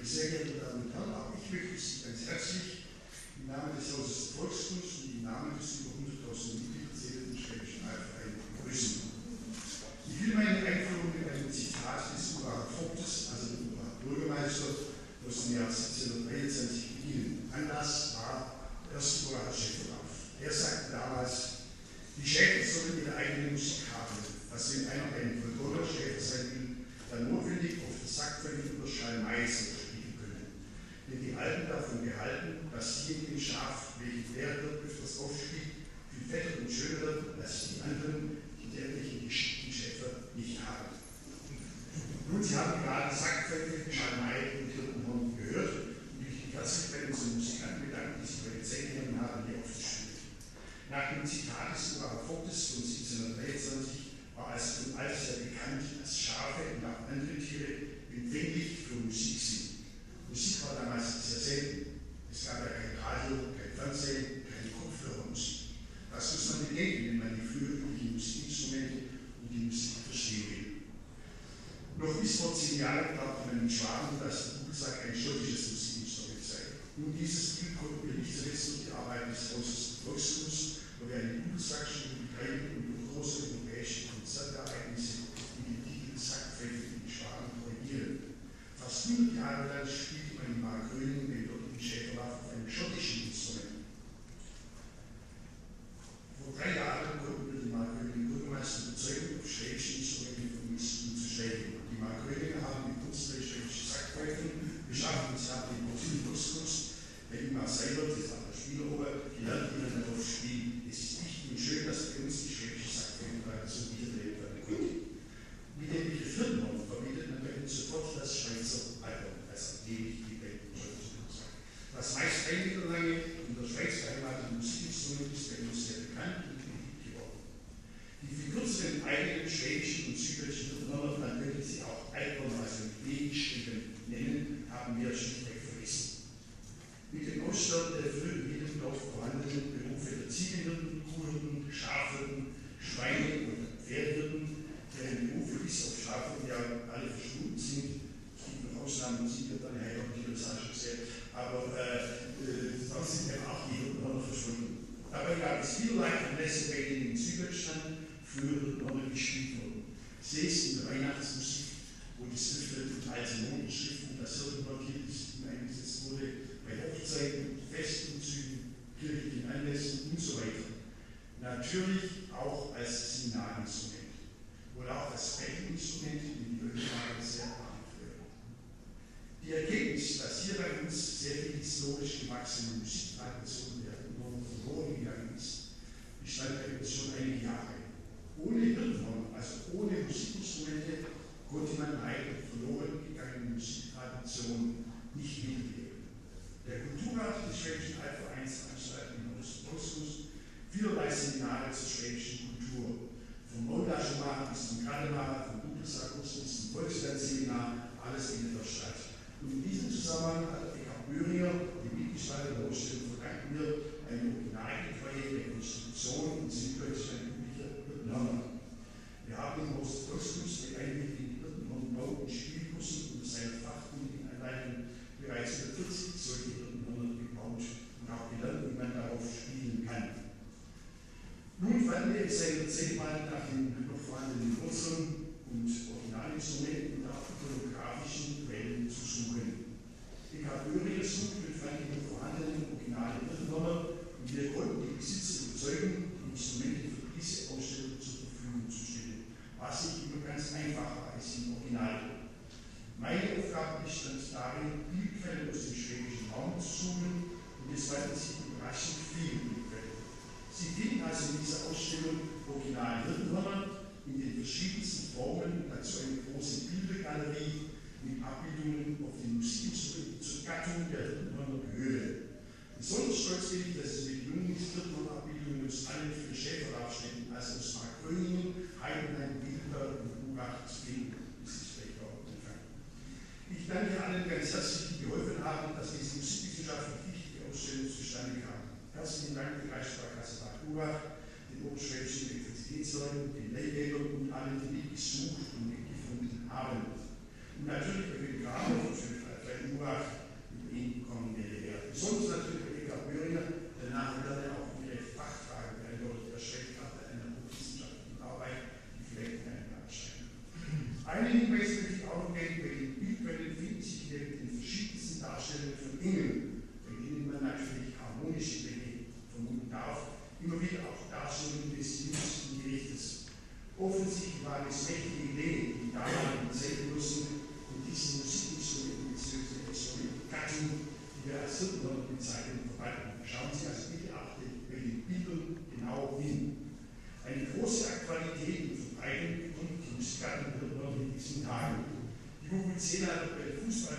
Sehr geehrte Damen und Herren, auch ich möchte Sie ganz herzlich im Namen des Hauses Volkskunst und im Namen des über 100.000 Mitglieder zählenden Schwäbischen Altvereins begrüßen. Ich will meine Einführung mit einem Zitat des Uracher Vogtes, also dem Uracher Bürgermeister, aus dem Jahr 1723 beginnen. Anlass war der erste Uracher Schäferlauf. Er sagte damals, die Schäfer sollen ihre eigene Musik haben, was wenn einer ein vollkommener Schäfer sein will, dann notwendig auf der Sackpfeife oder Schalmeiser spielen können. Denn die Alten davon gehalten, dass diejenigen Schaf, welche der wird öfters aufspielt, viel fetter und schöner wird, als die anderen, die dergleichen geschickten Schäfer nicht haben. Nun, Sie haben gerade Sackpfeife, Schalmei und Hirtenhorn gehört und ich bin herzlich bei unseren Musikanten bedankt, die sich bei den Sängern haben, hier aufzuspielen. Nach dem Zitat des Uracher Vogtes von 1723 war also von alters her bekannt, dass Schafe und auch andere Tiere empfänglich für Musik sind. Musik war damals sehr selten. Es gab ja kein Radio, kein Fernsehen, keine Kopfhörermusik. Das muss man bedenken, wenn man die früheren Musikinstrumente und die Musik verstehen will. Noch bis vor 10 Jahren glaubte man in Schwaben, dass der Dudelsack ein schottisches Musikinstrument sei. Nun, dieses Bild konnten wir nicht zuletzt durch die Arbeit des Hauses Volkskunst, wo wir eine Dudelsackschule betreiben und durch große europäische Konzertereignisse wie den Titel Sackpfeife in Schwaben korrigieren. Fast 100 Jahre lang spielte man in Markgröningen den dortigen Schäferlauf auf einem schottischen Instrument. Vor 3 Jahren konnten wir den Markgröningen Bürgermeister überzeugen, auf schwäbische Instrumente von Musik zu stellen. Die Markgröninger haben die Kunst der schwäbischen Sackpfeifen geschaffen und sie haben die Portion Volkskunst, der Ingmar Seibert, das war der Spielerober, gelernt, wie man darauf spielt. Es ist wichtig und schön, dass bei uns die schwäbische Sackpfeife-Tradition wiederbelebt werden konnte. Mit dem Begriff Hirtenhorn verbindet man bei uns sofort das Schweizer Album, also ewig die Welt. Das meist 1 Meter lange in der Schweiz beheimatete Musikinstrument ist bei uns sehr bekannt und beliebt geworden. Die viel kürzeren eigenen schwäbischen und süddeutschen Hirtenhörner, man könnte sie auch Altborn, also Wegenstrichen nennen, haben wir schlichtweg vergessen. Mit dem Aussterben der frühen Wiedendorf vorhandenen Berufe der Ziegenhirten, Kuhhirten, Schafhirten, Schweine- und Pferdehirten, deren Berufe bis auf Schafhirten ja alle verschwunden sind. Es gibt noch Ausnahmen, die sind dann ja auch nicht das schon sehr, aber da sind ja auch die Hirtenhörner verschwunden. Dabei gab es vielerlei Anlässe, bei denen in Süddeutschland früher Hirtenhörner gespielt wurden. Sei es in der Weihnachtsmusik, wo das Schriften und alte Mondenschriften, das Hirtenhorn eingesetzt wurde, bei Hochzeiten, Festumzügen, kirchlichen Anlässen und so weiter. Natürlich auch als Signalinstrument. Wohl auch als Beckeninstrument, wie die Ölfrage sehr bekannt werden. Die Erkenntnis, dass hier bei uns sehr viel historisch gewachsene Musiktradition der Hirtenhorn verloren gegangen ist, bestand bei uns schon einige Jahre. Ohne Hirtenhorn, also ohne Musikinstrumente, konnte man eine verloren gegangene Musiktradition nicht wiedergeben. Der Kulturrat des Schwäbischen Altvereins veranstaltet in Volkskunst vielerlei Seminare zur schwäbischen Kultur. Vom Maultaschenmacher bis zum Kardemacher, vom Dudelsackurs bis zum Volksdanzseminar, alles findet dort statt. Und in diesem Zusammenhang hat Eckhard Böhringer, die Mitgestalter der Ausstellung, verdanken wir eine originalgetreue Rekonstruktion in Süddeutschland üblicher Hirtenhörner. Wir haben im Haus Volkskunst mit einblickigen Hirtenhornbau und Spielbussen und seiner fachkundigen Anleitung bereits über 40 solche Hirtenhörner gebaut und auch gelernt, wie man darauf spielen kann. Nun fanden wir es seit Jahrzehnten nach den noch vorhandenen Wurzeln und Originalinstrumenten und auch ikonografischen Quellen zu suchen. Eckhard Böhringer sucht und fand die noch vorhandenen originalen Hirtenhörner und wir konnten die Besitzer überzeugen, die Instrumente für diese Ausstellung zur Verfügung zu stellen, was nicht immer ganz einfach war als im Original. Meine Aufgabe bestand darin, Bildquellen aus dem schwäbischen Raum zu suchen und es fanden sich überraschend viele Bildquellen. Sie finden also in dieser Ausstellung originale Hirtenhörner in den verschiedensten Formen, dazu eine große Bildergalerie mit Abbildungen auf den Musikinstrumenten zur Gattung der Hirtenhörner gehören. Besonders stolz bin ich, dass es mit jungen Hirtenhörner-Abbildungen aus allen 4 Schäferlaufstädten, also aus Markgröningen, Heidenheim, Wildenberg und Urach zu finden. Ich danke allen ganz herzlich, die geholfen haben, dass diese musikwissenschaftlich wichtige Ausstellung zustande kam. Herzlichen Dank der Kreissparkasse Bad Urach, den Oberschwäbischen Elektrizitätsleuten, den Lehrgebern und allen, die mitgesucht und mitgefunden haben. Und natürlich bei den Grafen von Urach, Zeitung, die wir als Hirtenhirten-Zeitung verwalten. Schauen Sie also bitte bei den Bildern genau hin. Eine große Aktualität und Verbreitung bekommt die Musikgattung Hirtenhirten in diesen Tagen. Die WWC hat bei der Fußball